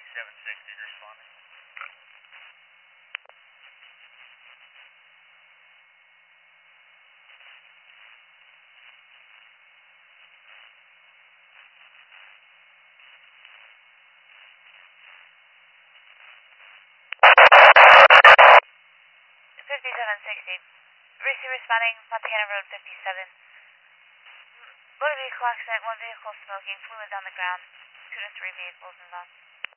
5760 responding. Responding, Montana Road 57. Motor vehicle accident, one vehicle smoking, fluids on the ground, 2 to 3 vehicles involved.